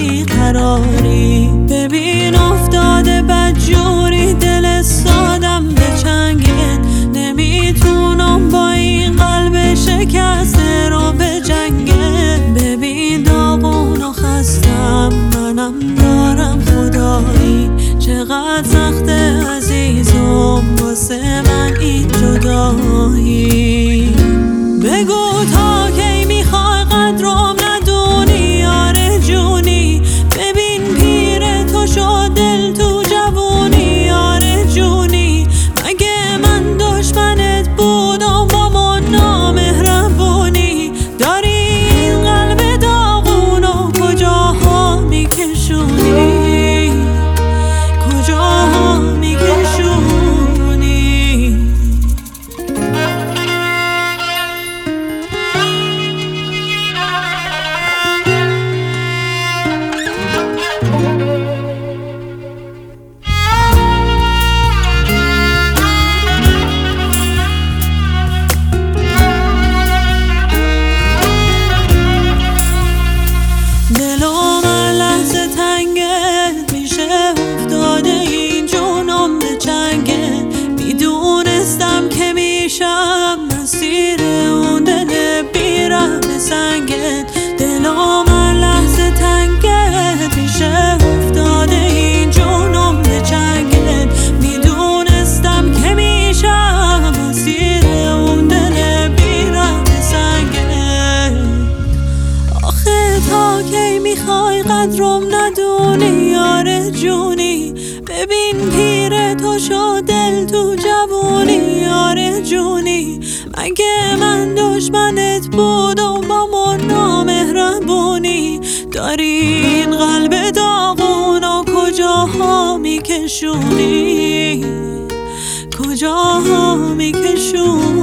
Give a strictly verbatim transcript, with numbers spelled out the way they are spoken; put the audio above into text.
بیقراری. ببین افتاده بدجوری دل سادم به چنگت، نمیتونم با این قلب شکسته رو به جنگت. ببین داغون و خستم منم دارم خدایی، چقدر سخته عزیزم واسه من این جدایی. بگو تا کی میخوای قدرم ندونی یار جونی، ببین پیر تو شد دل تو جوونی یار جونی. مگه من دشمنت بودم با من نامهربونی، داری این قلب داغون و کجاها میکشونی، کجاها میکشونی. دلم هر لحظه تنگت میشه افتاده این جونم به چنگت، میدونستم که میشم مسیر اون دل بیرم سنگت. دلم هر لحظه تنگت میشه افتاده این جونم به چنگت، میدونستم که میشم مسیر اون دل بیرم سنگت. آخه تا کی میخوای قدرم ندونی یار جونی، ببین پیر تو شد دل تو جوونی یار جونی. مگه من دشمنت بودم با من نامهربونی، داری این قلب داغون و کجاها میکشونی، کجاها میکشونی.